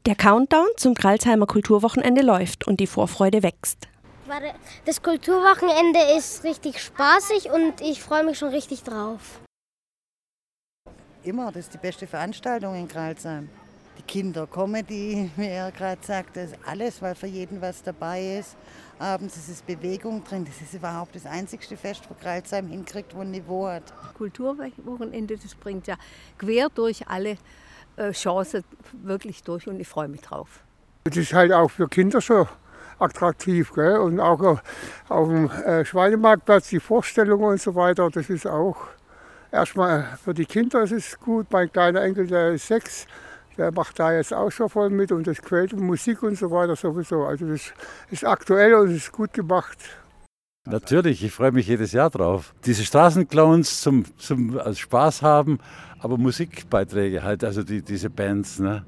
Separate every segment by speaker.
Speaker 1: Der Countdown zum Kralsheimer Kulturwochenende läuft und die Vorfreude wächst.
Speaker 2: Das Kulturwochenende ist richtig spaßig und ich freue mich schon richtig drauf.
Speaker 3: Immer, das ist die beste Veranstaltung in Kralsheim. Die Kindercomedy, wie er gerade sagt, das ist alles, weil für jeden was dabei ist. Abends ist es Bewegung drin. Das ist überhaupt das einzigste Fest, wo Kralsheim hinkriegt, wo ein Niveau hat.
Speaker 4: Kulturwochenende, das bringt ja quer durch alle Chancen wirklich durch und ich freue mich drauf.
Speaker 5: Das ist halt auch für Kinder so attraktiv, gell? Und auch auf dem Schweinemarktplatz die Vorstellungen und so weiter, das ist auch erstmal für die Kinder ist es gut. Mein kleiner Enkel, der ist 6, der macht da jetzt auch schon voll mit und das quält Musik und so weiter sowieso. Also das ist aktuell und es ist gut gemacht.
Speaker 6: Natürlich, ich freue mich jedes Jahr drauf. Diese Straßenclowns zum Spaß haben, aber Musikbeiträge halt, also diese Bands, ne?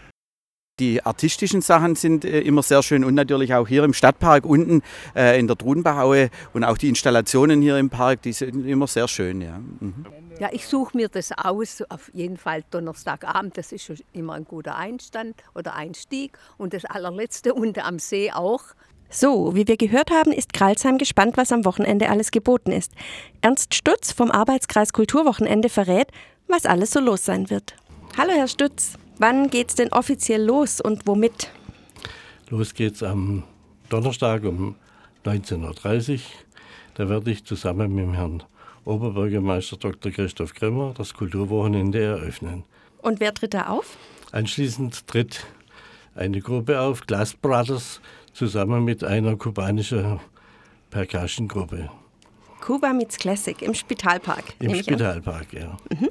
Speaker 7: Die artistischen Sachen sind immer sehr schön und natürlich auch hier im Stadtpark unten in der Trudenbachaue und auch die Installationen hier im Park, die sind immer sehr schön. Ja,
Speaker 4: Ja, ich suche mir das aus, auf jeden Fall Donnerstagabend, das ist schon immer ein guter Einstieg und das allerletzte unten am See auch.
Speaker 1: So, wie wir gehört haben, ist Kralsheim gespannt, was am Wochenende alles geboten ist. Ernst Stutz vom Arbeitskreis Kulturwochenende verrät, was alles so los sein wird. Hallo Herr Stutz, wann geht's denn offiziell los und womit?
Speaker 8: Los geht's am Donnerstag um 19.30 Uhr. Da werde ich zusammen mit dem Herrn Oberbürgermeister Dr. Christoph Grimmer das Kulturwochenende eröffnen.
Speaker 1: Und wer tritt da auf?
Speaker 8: Anschließend tritt eine Gruppe auf, Glass Brothers, zusammen mit einer kubanischen Percussion-Gruppe.
Speaker 1: Cuba Meets Classic im Spitalpark.
Speaker 8: Im Spitalpark, ja.
Speaker 1: Mhm.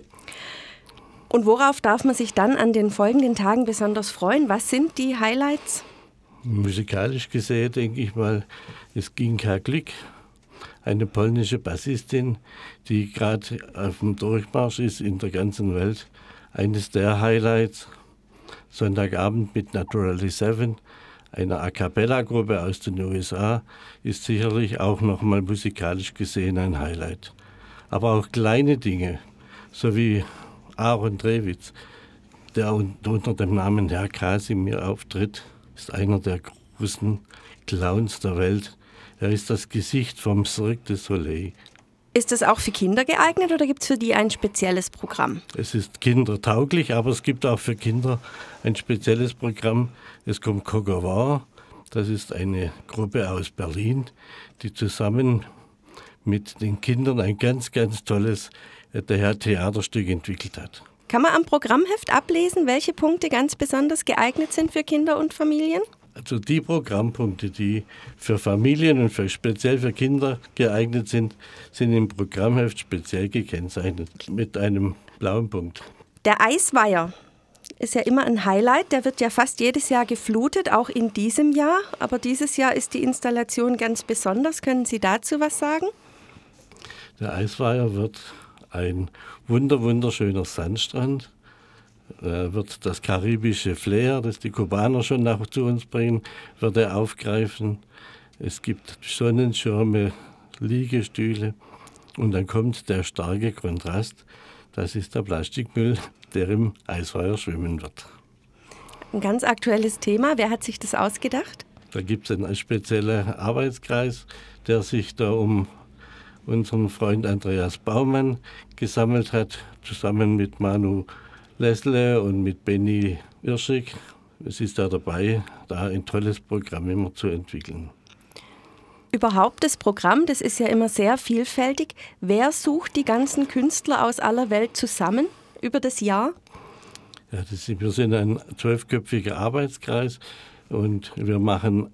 Speaker 1: Und worauf darf man sich dann an den folgenden Tagen besonders freuen? Was sind die Highlights?
Speaker 8: Musikalisch gesehen, denke ich mal, ist Ginka Glick, eine polnische Bassistin, die gerade auf dem Durchmarsch ist in der ganzen Welt. Eines der Highlights. Sonntagabend mit Naturally Seven, einer A-Cappella-Gruppe aus den USA, ist sicherlich auch nochmal musikalisch gesehen ein Highlight. Aber auch kleine Dinge, so wie Aaron Drewitz, der unter dem Namen Herr Kasimir auftritt, ist einer der großen Clowns der Welt. Er ist das Gesicht vom Cirque du Soleil.
Speaker 1: Ist das auch für Kinder geeignet oder gibt es für die ein spezielles Programm?
Speaker 8: Es ist kindertauglich, aber es gibt auch für Kinder ein spezielles Programm. Es kommt Cocovar, das ist eine Gruppe aus Berlin, die zusammen mit den Kindern ein ganz, ganz tolles Theaterstück entwickelt hat.
Speaker 1: Kann man am Programmheft ablesen, welche Punkte ganz besonders geeignet sind für Kinder und Familien?
Speaker 8: Also die Programmpunkte, die für Familien und speziell für Kinder geeignet sind, sind im Programmheft speziell gekennzeichnet mit einem blauen Punkt.
Speaker 1: Der Eisweiher ist ja immer ein Highlight. Der wird ja fast jedes Jahr geflutet, auch in diesem Jahr. Aber dieses Jahr ist die Installation ganz besonders. Können Sie dazu was sagen?
Speaker 8: Der Eisweiher wird ein wunderschöner Sandstrand. Wird das karibische Flair, das die Kubaner schon zu uns bringen, wird er aufgreifen. Es gibt Sonnenschirme, Liegestühle und dann kommt der starke Kontrast. Das ist der Plastikmüll, der im Eisweiher schwimmen wird.
Speaker 1: Ein ganz aktuelles Thema. Wer hat sich das ausgedacht?
Speaker 8: Da gibt es einen speziellen Arbeitskreis, der sich da um unseren Freund Andreas Baumann gesammelt hat, zusammen mit Manu Lesle und mit Benny Irschig. Es ist da dabei, da ein tolles Programm immer zu entwickeln.
Speaker 1: Überhaupt das Programm, das ist ja immer sehr vielfältig. Wer sucht die ganzen Künstler aus aller Welt zusammen über das Jahr?
Speaker 8: Ja, wir sind ein 12-köpfiger Arbeitskreis und wir machen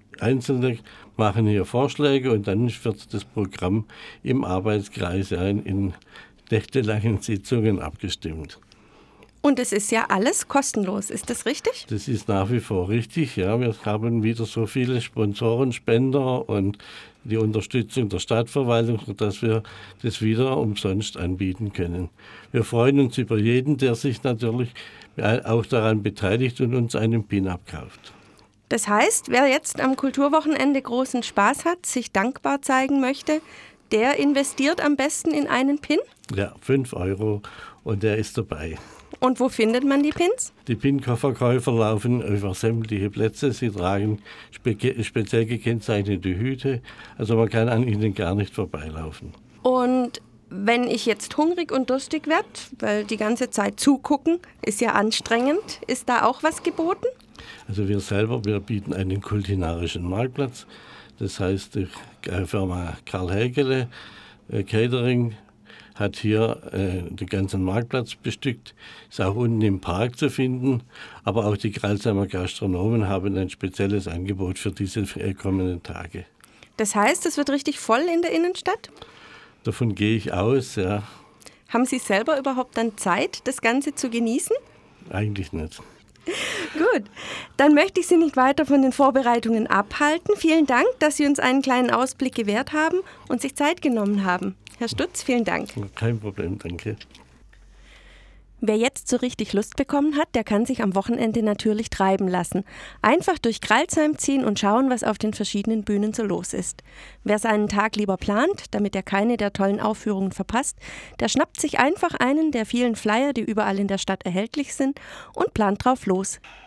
Speaker 8: hier Vorschläge und dann wird das Programm im Arbeitskreis in nächtelangen Sitzungen abgestimmt.
Speaker 1: Und es ist ja alles kostenlos, ist das richtig?
Speaker 8: Das ist nach wie vor richtig, ja. Wir haben wieder so viele Sponsoren, Spender und die Unterstützung der Stadtverwaltung, sodass wir das wieder umsonst anbieten können. Wir freuen uns über jeden, der sich natürlich auch daran beteiligt und uns einen Pin abkauft.
Speaker 1: Das heißt, wer jetzt am Kulturwochenende großen Spaß hat, sich dankbar zeigen möchte, der investiert am besten in einen Pin?
Speaker 8: Ja, 5 € und der ist dabei.
Speaker 1: Und wo findet man die Pins?
Speaker 8: Die Pin-Verkäufer laufen über sämtliche Plätze. Sie tragen speziell gekennzeichnete Hüte. Also man kann an ihnen gar nicht vorbeilaufen.
Speaker 1: Und wenn ich jetzt hungrig und durstig werde, weil die ganze Zeit zugucken ist ja anstrengend, ist da auch was geboten?
Speaker 8: Also wir bieten einen kulinarischen Marktplatz. Das heißt, die Firma Karl Hägele Catering hat hier den ganzen Marktplatz bestückt. Ist auch unten im Park zu finden. Aber auch die Crailsheimer Gastronomen haben ein spezielles Angebot für diese kommenden Tage.
Speaker 1: Das heißt, es wird richtig voll in der Innenstadt?
Speaker 8: Davon gehe ich aus, ja.
Speaker 1: Haben Sie selber überhaupt dann Zeit, das Ganze zu genießen?
Speaker 8: Eigentlich nicht.
Speaker 1: Gut, dann möchte ich Sie nicht weiter von den Vorbereitungen abhalten. Vielen Dank, dass Sie uns einen kleinen Ausblick gewährt haben und sich Zeit genommen haben. Herr Stutz, vielen Dank.
Speaker 8: Kein Problem, danke.
Speaker 1: Wer jetzt so richtig Lust bekommen hat, der kann sich am Wochenende natürlich treiben lassen. Einfach durch Crailsheim ziehen und schauen, was auf den verschiedenen Bühnen so los ist. Wer seinen Tag lieber plant, damit er keine der tollen Aufführungen verpasst, der schnappt sich einfach einen der vielen Flyer, die überall in der Stadt erhältlich sind, und plant drauf los.